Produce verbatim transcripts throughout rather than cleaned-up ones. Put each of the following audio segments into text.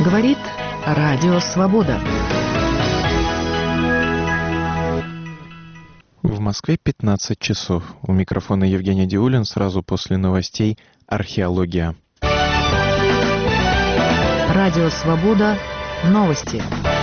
Говорит Радио Свобода. В Москве пятнадцать часов. У микрофона Евгений Диулин. Сразу после новостей «Археология». Радио Свобода. Новости.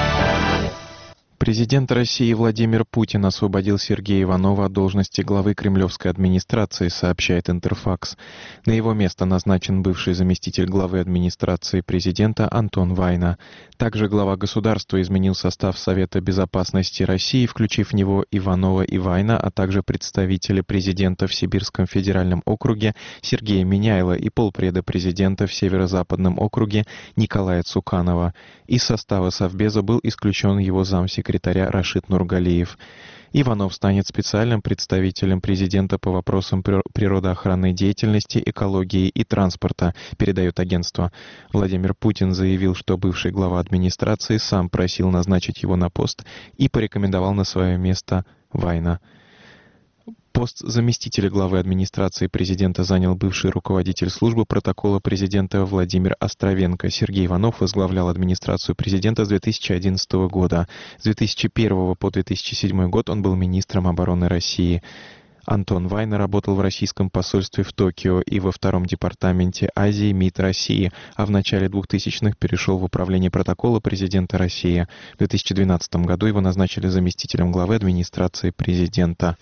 Президент России Владимир Путин освободил Сергея Иванова от должности главы кремлевской администрации, сообщает Интерфакс. На его место назначен бывший заместитель главы администрации президента Антон Вайна. Также глава государства изменил состав Совета безопасности России, включив в него Иванова и Вайна, а также представителя президента в Сибирском федеральном округе Сергея Миняйла и полпреда президента в Северо-Западном округе Николая Цуканова. Из состава Совбеза был исключен его замсекретарь секретаря Рашид Нургалиев. Иванов станет специальным представителем президента по вопросам природоохранной деятельности, экологии и транспорта, передает агентство. Владимир Путин заявил, что бывший глава администрации сам просил назначить его на пост и порекомендовал на свое место Вайна. Пост заместителя главы администрации президента занял бывший руководитель службы протокола президента Владимир Островенко. Сергей Иванов возглавлял администрацию президента с две тысячи одиннадцатого года. С две тысячи первого по две тысячи седьмой год он был министром обороны России. Антон Вайна работал в российском посольстве в Токио и во втором департаменте Азии МИД России, а в начале двухтысячных перешел в управление протокола президента России. В две тысячи двенадцатом году его назначили заместителем главы администрации президента.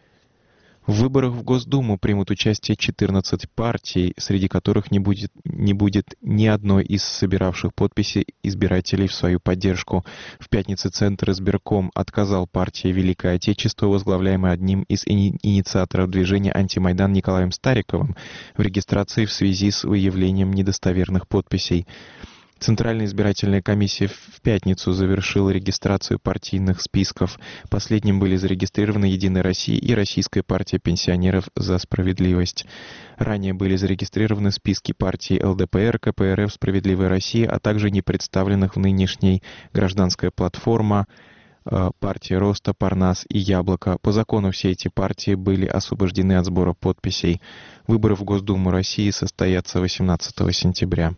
В выборах в Госдуму примут участие четырнадцать партий, среди которых не будет, не будет ни одной из собиравших подписи избирателей в свою поддержку. В пятницу Центр избирком отказал партии «Великое Отечество», возглавляемой одним из ини- инициаторов движения «Антимайдан» Николаем Стариковым, в регистрации в связи с выявлением недостоверных подписей. Центральная избирательная комиссия в пятницу завершила регистрацию партийных списков. Последним были зарегистрированы «Единая Россия» и Российская партия пенсионеров за справедливость. Ранее были зарегистрированы списки партий эл дэ пэ эр, ка пэ эр эф, «Справедливая Россия», а также не представленных в нынешней «Гражданская платформа», партия Роста, Парнас и Яблоко. По закону все эти партии были освобождены от сбора подписей. Выборы в Госдуму России состоятся восемнадцатого сентября.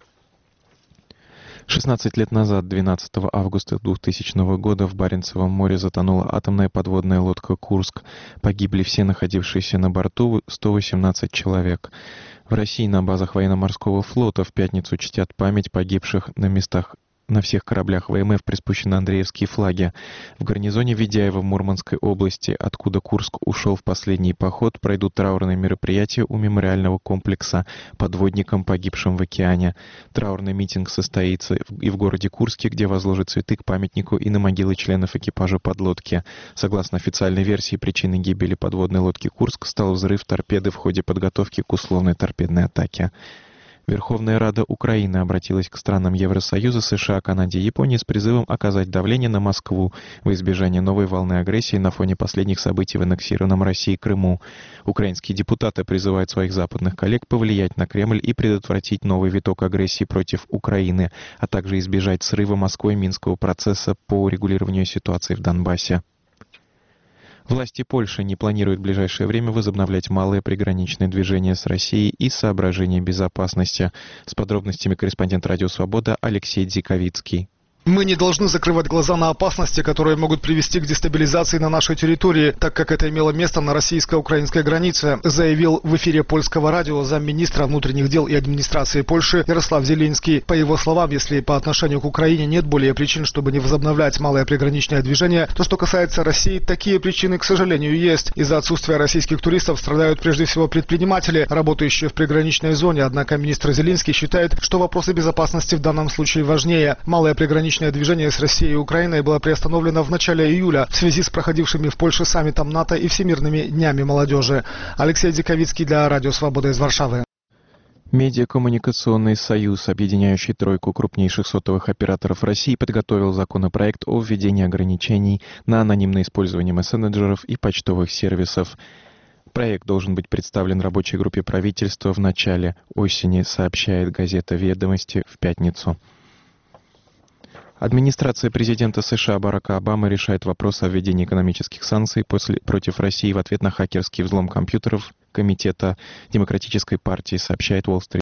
шестнадцать лет назад, двенадцатого августа двухтысячного года, в Баренцевом море затонула атомная подводная лодка «Курск». Погибли все находившиеся на борту сто восемнадцать человек. В России на базах военно-морского флота в пятницу чтят память погибших на местах. На всех кораблях вэ эм эф приспущены андреевские флаги. В гарнизоне Ведяева в Мурманской области, откуда Курск ушел в последний поход, пройдут траурные мероприятия у мемориального комплекса подводникам, погибшим в океане. Траурный митинг состоится и в городе Курске, где возложат цветы к памятнику и на могилы членов экипажа подлодки. Согласно официальной версии, причиной гибели подводной лодки «Курск» стал взрыв торпеды в ходе подготовки к условной торпедной атаке. Верховная Рада Украины обратилась к странам Евросоюза, США, Канаде и Японии с призывом оказать давление на Москву во избежание новой волны агрессии на фоне последних событий в аннексированном Россией Крыму. Украинские депутаты призывают своих западных коллег повлиять на Кремль и предотвратить новый виток агрессии против Украины, а также избежать срыва Москвой Минского процесса по урегулированию ситуации в Донбассе. Власти Польши не планируют в ближайшее время возобновлять малое приграничное движение с Россией из соображений безопасности. С подробностями корреспондент «Радио Свобода» Алексей Дзиковицкий. Мы не должны закрывать глаза на опасности, которые могут привести к дестабилизации на нашей территории, так как это имело место на российско-украинской границе, заявил в эфире польского радио замминистра внутренних дел и администрации Польши Ярослав Зелинский. По его словам, если по отношению к Украине нет более причин, чтобы не возобновлять малое приграничное движение, то что касается России, такие причины, к сожалению, есть. Из-за отсутствия российских туристов страдают прежде всего предприниматели, работающие в приграничной зоне, однако министр Зелинский считает, что вопросы безопасности в данном случае важнее. Малое приграничное движение с Россией и Украиной было приостановлено в начале июля в связи с проходившими в Польше саммитом НАТО и Всемирными днями молодежи. Алексей Дзиковицкий для Радио Свобода из Варшавы. Медиакоммуникационный союз, объединяющий тройку крупнейших сотовых операторов России, подготовил законопроект о введении ограничений на анонимное использование мессенджеров и почтовых сервисов. Проект должен быть представлен рабочей группе правительства в начале осени, сообщает газета «Ведомости» в пятницу. Администрация президента США Барака Обамы решает вопрос о введении экономических санкций после, против России в ответ на хакерский взлом компьютеров Комитета Демократической партии, сообщает Wall Street